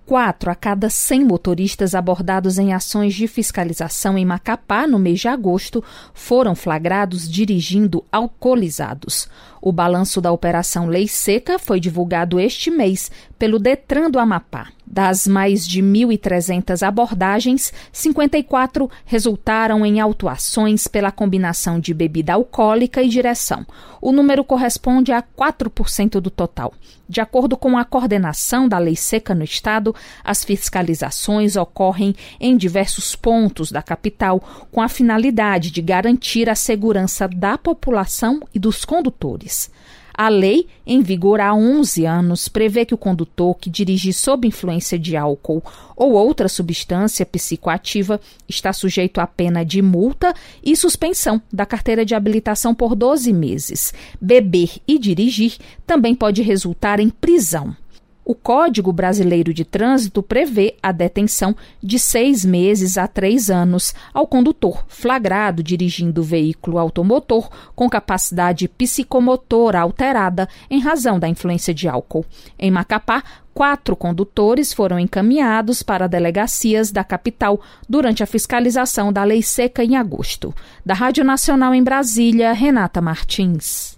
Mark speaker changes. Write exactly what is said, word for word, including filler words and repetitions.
Speaker 1: Quatro a cada cem motoristas abordados em ações de fiscalização em Macapá no mês de agosto foram flagrados dirigindo alcoolizados. O balanço da Operação Lei Seca foi divulgado este mês pelo Detran do Amapá. Das mais de mil e trezentas abordagens, cinquenta e quatro resultaram em autuações pela combinação de bebida alcoólica e direção. O número corresponde a quatro por cento do total. De acordo com a coordenação da Lei Seca no estado, as fiscalizações ocorrem em diversos pontos da capital com a finalidade de garantir a segurança da população e dos condutores. A lei, em vigor há onze anos, prevê que o condutor que dirige sob influência de álcool ou outra substância psicoativa está sujeito à pena de multa e suspensão da carteira de habilitação por doze meses. Beber e dirigir também pode resultar em prisão. O Código Brasileiro de Trânsito prevê a detenção de seis meses a três anos ao condutor flagrado dirigindo veículo automotor com capacidade psicomotora alterada em razão da influência de álcool. Em Macapá, quatro condutores foram encaminhados para delegacias da capital durante a fiscalização da Lei Seca em agosto. Da Rádio Nacional em Brasília, Renata Martins.